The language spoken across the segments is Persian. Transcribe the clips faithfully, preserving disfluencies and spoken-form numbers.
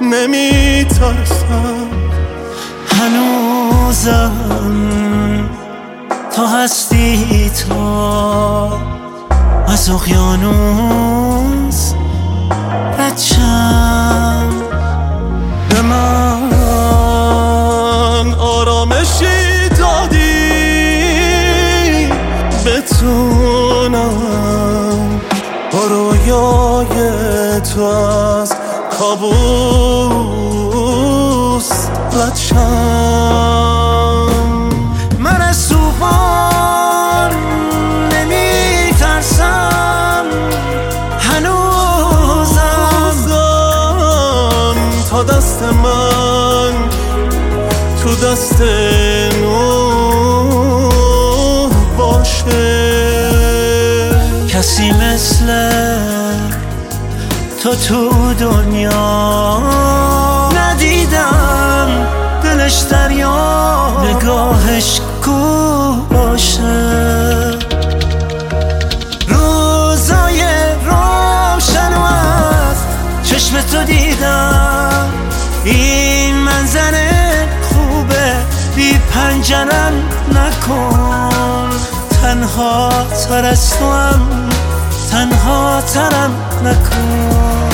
نمی ترسم. هنوزم تا هستی تو از اقیانوس ردشم. به من آرامشی دادی بتونم با رویای تو از کابوس ردشم. من از طوفان نمی ترسم. هنوزم تا دست من تو دست نوح باشه. کسی مثل تو تو دنیا ندیدم، دلش دریا نگاهش گوشه. روزای روشن و از چشم تو دیدم، این منظره خوبه بی پنجرم نکن. تنها تر از تو هم تنها ترم نکن.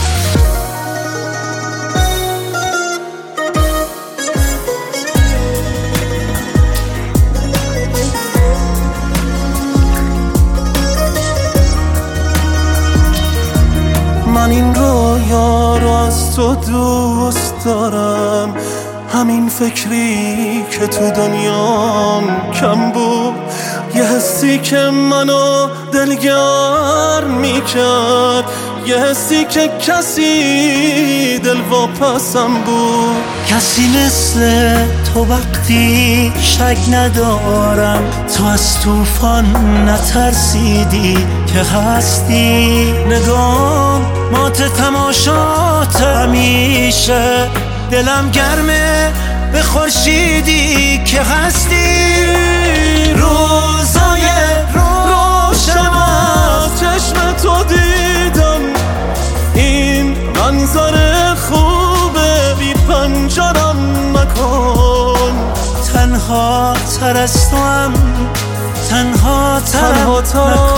من این رویا رو از تو دوست دارم، همین فکری که تو دنیام کم بود، یه حسی که منو دلگرم میکرد، یه حسی که کسی دل واپسم بود. کسی مثل تو وقتی شک ندارم، تو از طوفان نترسیدی که هستی. نگاه مات تماشات همیشه، دلم گرمه به خورشیدی که هستی. روزای روشن از چشم تو دیدم، این منظر خوبه بی پنجرم نکن. تنها تر از تو هم تنها ترم نکن.